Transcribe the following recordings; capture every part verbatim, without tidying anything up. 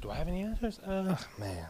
Do I have any answers? Uh, man.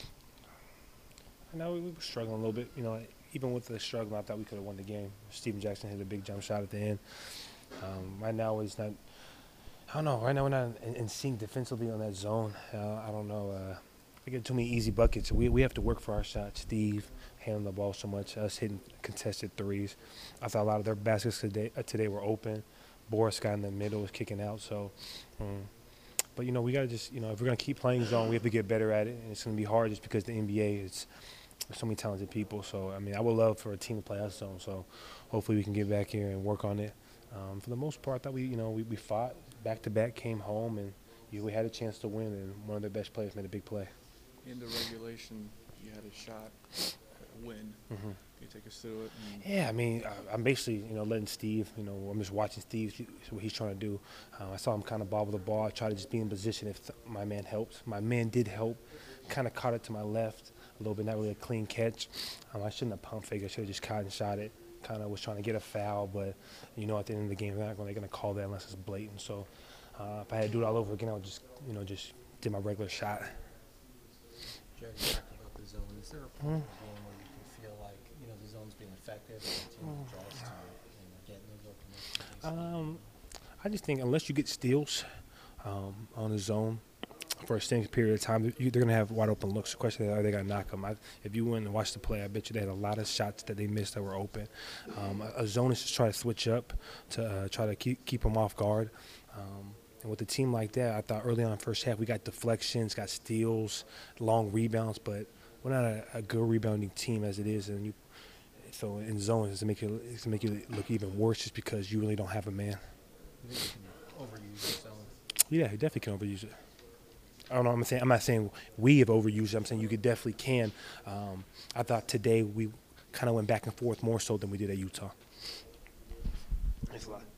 I know we, we were struggling a little bit. You know, even with the struggle, I thought we could have won the game. Steven Jackson hit a big jump shot at the end. Um, right now, he's not. I don't know. Right now, we're not in, in sync defensively on that zone. Uh, I don't know. Uh, we get too many easy buckets. We we have to work for our shots. Steve handling the ball so much. Us hitting contested threes. I thought a lot of their baskets today uh, today were open. Boris got in the middle, was kicking out. So. Um, But, you know, we got to just, you know, if we're going to keep playing zone, we have to get better at it. And it's going to be hard just because the N B A is there's so many talented people. So, I mean, I would love for a team to play us zone. So, hopefully we can get back here and work on it. Um, for the most part, I thought we, you know, we, we fought back-to-back, came home, and you know, we had a chance to win. And one of their best players made a big play. In the regulation, you had a shot, a win. Mm-hmm. Can you take us through it? Yeah, I mean, I, I'm basically, you know, letting Steve, you know, I'm just watching Steve, see what he's trying to do. Uh, I saw him kind of bobble the ball. I try to just be in position if th- my man helps. My man did help, kind of caught it to my left a little bit, not really a clean catch. Um, I shouldn't have pump fake. I should have just caught and shot it. Kind of was trying to get a foul, but, you know, at the end of the game, they're not going to call that unless it's blatant. So uh, if I had to do it all over again, I would just, you know, just did my regular shot. Jared, you talked about the zone. Is there a point in the game where you can feel like, you know, the zone's being effective and the team draws to it and getting those open looks? Um, I just think unless you get steals um, on the zone for a extended period of time, you, they're going to have wide open looks. The question is, are they going to knock them? I, if you went and watched the play, I bet you they had a lot of shots that they missed that were open. Um, a, a zone is just try to switch up to uh, try to keep, keep them off guard. Um, And with a team like that, I thought early on in the first half we got deflections, got steals, long rebounds, but we're not a, a good rebounding team as it is. And you, so in zones, it's to make you it's to make you look even worse just because you really don't have a man. You think you can overuse the zone? Yeah, you definitely can overuse it. I don't know. I'm saying I'm not saying we have overused it. I'm saying you could definitely can. Um, I thought today we kind of went back and forth more so than we did at Utah. Thanks a lot.